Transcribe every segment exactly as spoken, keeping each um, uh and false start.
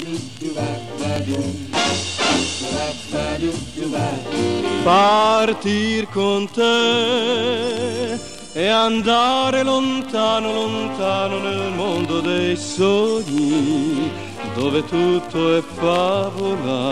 Partir con te e andare lontano, lontano nel mondo dei sogni, dove tutto è favola.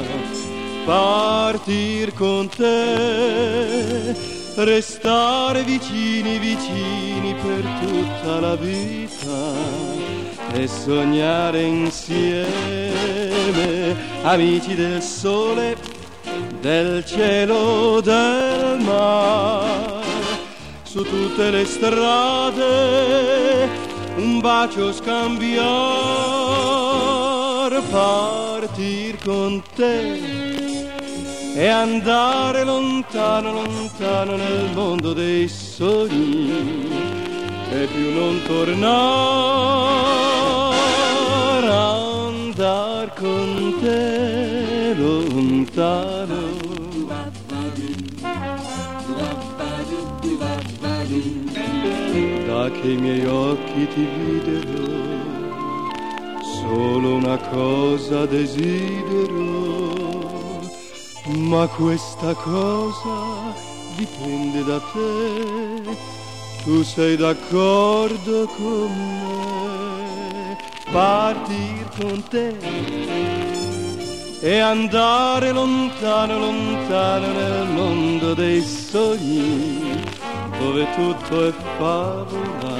Partir con te, restare vicini, vicini per tutta la vita e sognare insieme, amici del sole, del cielo, del mare, su tutte le strade un bacio scambiar. Partir con te e andare lontano, lontano nel mondo dei sogni e più non tornare. Andar con te lontano. Da che i miei occhi ti videro, solo una cosa desidero, ma questa cosa dipende da te. Tu sei d'accordo con me? Partir con te e andare lontano, lontano nel mondo dei sogni, dove tutto è favola.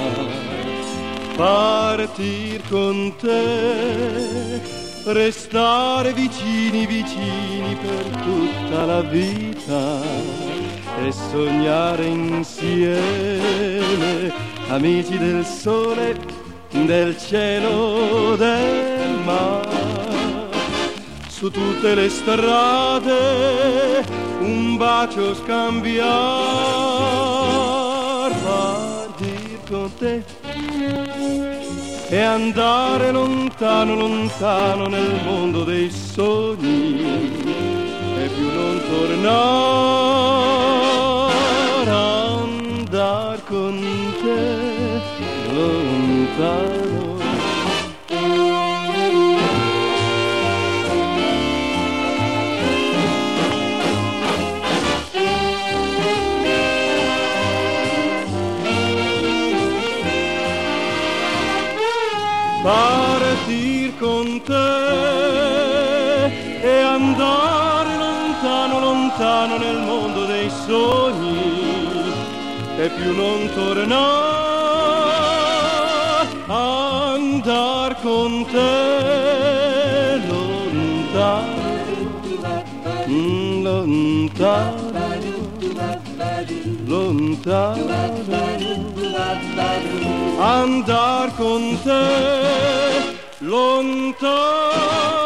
Partir con te, restare vicini, vicini per tutta la vita e sognare insieme, amici del sole, del cielo, del mare, su tutte le strade un bacio scambiar. Partir con te e andare lontano, lontano nel mondo dei sogni e più non tornare. Andar con te lontano. Partir con te e andare lontano, lontano nel mondo dei sogni e più non tornare. Andar con te lontano, lontano, lontano. Andar con te lontano.